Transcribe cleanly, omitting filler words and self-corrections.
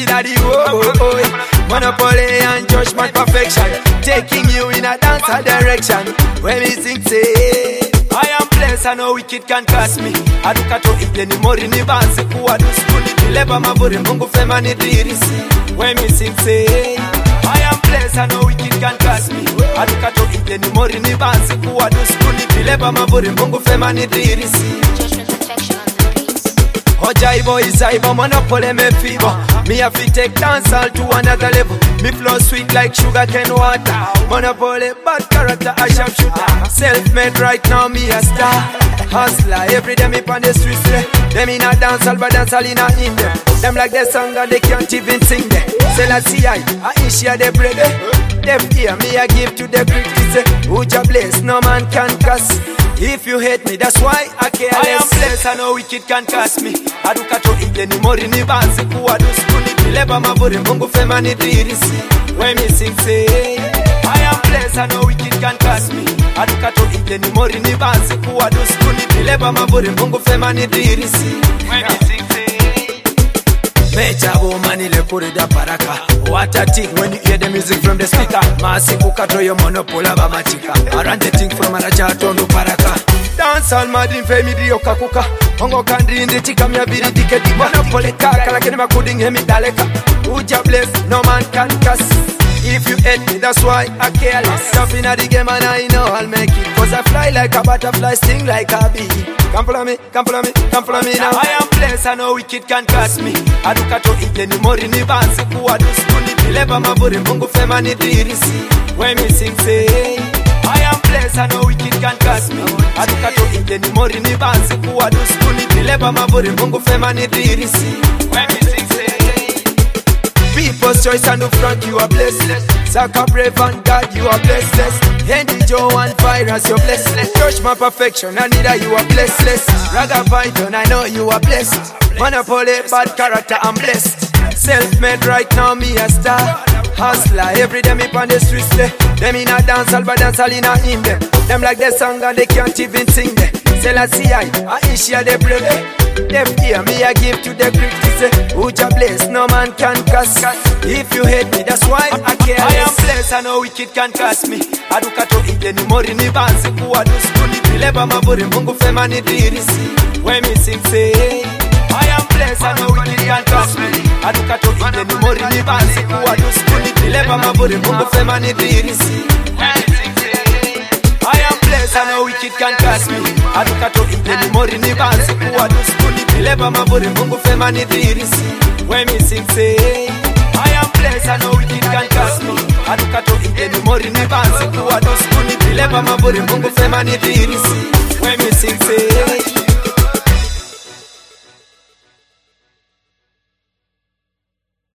in the world. Monopoly and judgment perfection, taking you in a dancer direction. When we sing say I am blessed, I know wicked can curse me. Adukato igeni mori ni basi kuwa duskuni kileba maburi mungu fema ni dirisi. When we sing say I am blessed, I know wicked can curse me. Adukato igeni mori ni basi kuwa duskuni kileba maburi mungu fema ni dirisi. Ojaibo isaibo monopoly me fever. Me have to take dancehall to another level. Me flow sweet like sugar cane water. Monopoly bad character a sharpshooter. Self-made right now me a star. Hustler every day me on the streets. Them in a dancehall but dancehall in a in them. Them like the song and they can't even sing them. Selassie I issue the bread. Them ear me I give to the critics. Uja bless no man can cuss. If you hate me, that's why I care less. I am blessed, I know wicked can curse me. Adukato igeni mori ni basi kuwa duskuni kileba maburi mungu fema ni dirisi. When me sing say I am blessed, I know wicked can curse me. Adukato igeni mori ni basi kuwa duskuni kileba maburi mungu fema ni dirisi. When me sing say Mecha woman ile kurida paraka. What a thing when you hear the music from the speaker. Masiku kato yo monopola ba machika. Around the thing from Arachato no paraka. Dance all madin femi di okakuka. Hongo kandri indi chika mi abiri diketi. Monopoly kaka lakini makuding hemi daleka. Uja bless, no man can cuss. If you hate me, that's why I care less. Tough inna the game and I know I'll make it. Cause I fly like a butterfly, sting like a bee. Come follow me, come follow me, come follow me now. I am blessed, I know wicked can curse me. Adukato igeni mori ni basi kuwa duskuni kileba maburi mungu fema ni dirisi. When me sing say I am blessed, I know wicked can curse me. Adukato igeni mori ni basi kuwa duskuni kileba maburi mungu fema ni dirisi. When me sing say People's choice and the front, you are blessed. Saka brave and God, you are blessed. Hendy Joe and Virus, you're blessed. Touch my perfection, and neither you are blessed. Raga Python, I know you are blessed. Monopoly, bad character, I'm blessed. Self-made right now, me a star. Hustler, every day me on the streets. Them in a dancehall, but dancehall in a in them. Them like the song and they can't even sing them. Selassie I issue the bread. Them hear me I give to the critics. Uja bless, no man can cuss. If you hate me, that's why I care less. I am blessed, I know wicked can curse me. Adukato igeni mori ni basi kuwa duskuni kileba maburi mungu fema ni dirisi. When me sing say I am blessed, I know wicked can curse me. Adukato igeni mori ni basi kuwa duskuni kileba maburi mungu fema ni dirisi. When me sing say I am blessed, I know wicked can curse me. Adukato igeni mori ni basi kuwa duskuni kileba maburi mungu fema ni dirisi. When me sing say I am blessed, I know wicked can curse me. Adukato igeni mori ni basi kuwa duskuni kileba maburi mungu fema ni dirisi. When me sing say